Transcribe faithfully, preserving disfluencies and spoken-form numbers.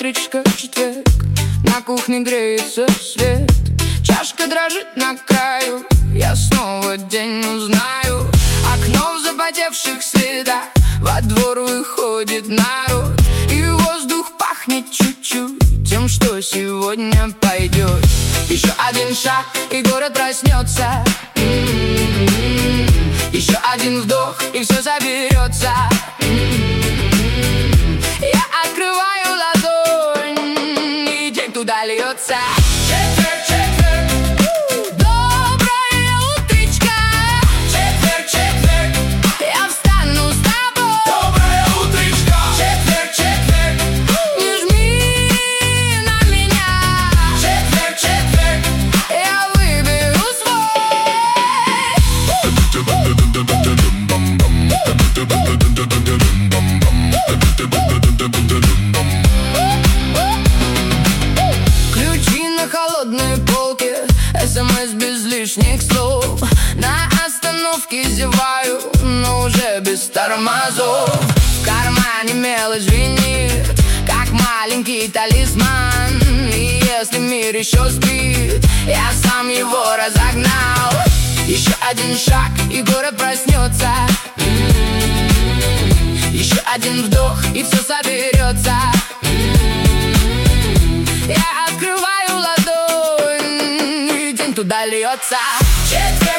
утречка, четверг. На кухне греется свет, чашка дрожит на краю. Я снова день узнаю. Окно в запотевших следах, во двор выходит народ. И воздух пахнет чуть-чуть тем, что сегодня пойдет. Еще один шаг, и город проснется. М-м-м-м. Еще один вдох, и все соберется. М-м-м. Я открываю ладонь, и день туда льется. Четверг, четверг, доброе утречко. Четверг, четверг, я встану с тобой. Доброе утречко. Четверг, четверг, не жми на меня. Четверг, четверг, я выберу свой. Ключи на холодной полке, СМС без лишних слов. На остановке зеваю, но уже без тормозов. В кармане мелочь звенит, как маленький талисман. И если мир еще спит, я сам его разогнал. Еще один шаг, и город проснется. М-м-м. Еще один вдох, и все соберется. М-м-м. Я открываю ладонь, и день туда льется. Четверг.